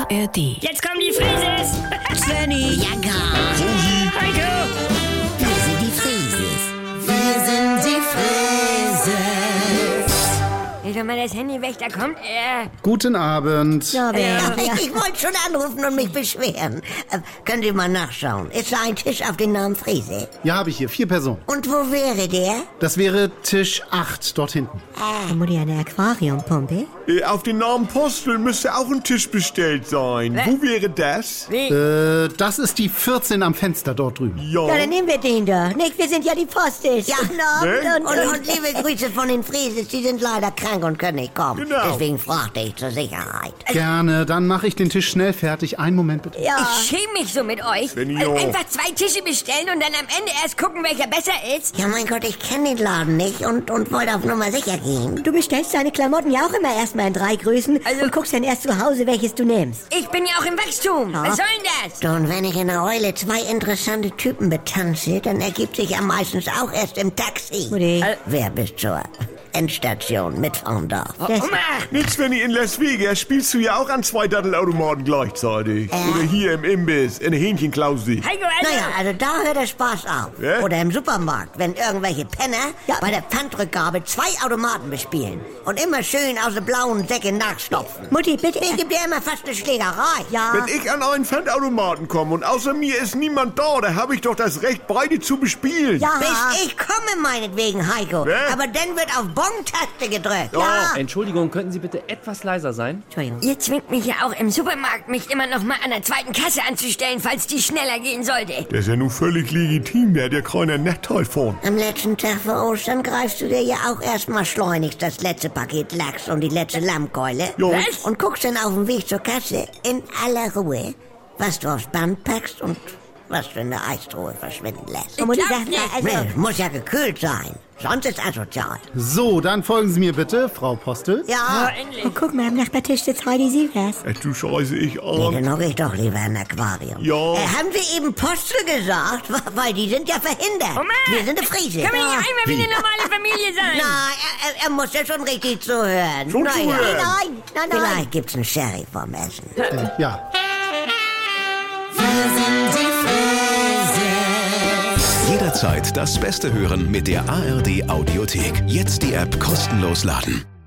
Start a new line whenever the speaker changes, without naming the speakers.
ARD.
Jetzt kommen die Frises!
Svenny,
Ja, gar.
Heiko!
Wir sind die Frieses. Wir sind die Frieses.
Leg doch mal das Handy weg, da kommt er.
Guten Abend.
Ja,
Ich wollte schon anrufen und mich beschweren. Können Sie mal nachschauen? Ist da ein Tisch auf den Namen Friese?
Ja, habe ich hier. 4 Personen.
Und wo wäre der?
Das wäre Tisch 8 dort hinten.
Mutti, eine Aquariumpumpe?
Auf den Namen Postel müsste auch ein Tisch bestellt sein. Wo wäre das?
Das ist die 14 am Fenster dort drüben.
Ja, dann nehmen wir den doch. Nicht, wir sind ja die Postis.
Ja,
Guten Abend
und liebe Grüße von den Frieses. Die sind leider krank und können nicht kommen.
Genau.
Deswegen fragte ich zur Sicherheit.
Gerne, dann mache ich den Tisch schnell fertig. Einen Moment bitte.
Ja.
Ich schäme mich so mit euch.
Benni,
Also
ja.
einfach 2 Tische bestellen und dann am Ende erst gucken, welcher besser ist.
Ja, mein Gott, ich kenne den Laden nicht und wollte auf Nummer sicher gehen.
Du bestellst deine Klamotten ja auch immer erstmal in 3 Größen
Also-
und guckst dann erst zu Hause, welches du nimmst.
Ich bin ja auch im Wachstum.
Ja.
Was soll denn das?
So, und wenn ich in der Eule 2 interessante Typen betanze, dann ergibt sich ja meistens auch erst im Taxi.
Mutti.
Wer bis zur Endstation mitfahren darf.
Das-
Oma!
Nix, wenn in Las Vegas spielst du ja auch an 2 Dattelautomaten gleichzeitig. Oder hier im Imbiss, in der Hähnchenklausi.
Heiko, also...
Naja, also da hört der Spaß auf.
Ja?
Oder im Supermarkt, wenn irgendwelche Penner bei der Pfandrückgabe 2 Automaten bespielen und immer schön aus den blauen Säcken nachstopfen.
Mutti, bitte.
Es gibt ja immer fast eine Schlägerei.
Ja.
Wenn ich an einen Pfandautomaten komme und außer mir ist niemand da, da habe ich doch das Recht, beide zu bespielen.
Ja.
Bis ich komme meinetwegen, Heiko.
Ja?
Aber dann wird auf Bon-Taste gedrückt.
Ja.
Entschuldigung, könnten Sie bitte etwas leiser sein?
Entschuldigung.
Ihr zwingt mich ja auch im Supermarkt, mich immer noch mal an der zweiten Kasse anzustellen, falls die schneller gehen sollte.
Das ist ja nun völlig legitim, der hat ja keiner Necktie von.
Am letzten Tag vor Ostern greifst du dir ja auch erstmal schleunigst das letzte Paket Lachs und die letzte Lammkeule.
Ja.
Was?
Und guckst dann auf dem Weg zur Kasse in aller Ruhe, was du aufs Band packst und was du in der Eistruhe verschwinden lässt.
Und Mutti
glaub
sagt,
nicht.
also,
Nee, muss ja gekühlt sein, sonst ist asozial.
So, dann folgen Sie mir bitte, Frau Postel.
Ja,
endlich.
oh, guck mal, am Nachbartisch sitzt Heidi Sievers.
Du scheiße ich
nee,
an.
dann hocke ich doch lieber im Aquarium.
Ja.
Haben Sie eben Postel gesagt? Weil die sind ja verhindert.
Oma!
Wir sind eine Friese.
Können wir nicht einmal wie eine normale Familie sein?
Na, er muss ja schon richtig zuhören.
Schon
Na ja.
zuhören.
Nein.
Vielleicht gibt's einen Sherry vom Essen.
Ja.
Jederzeit das Beste hören mit der ARD Audiothek. Jetzt die App kostenlos laden.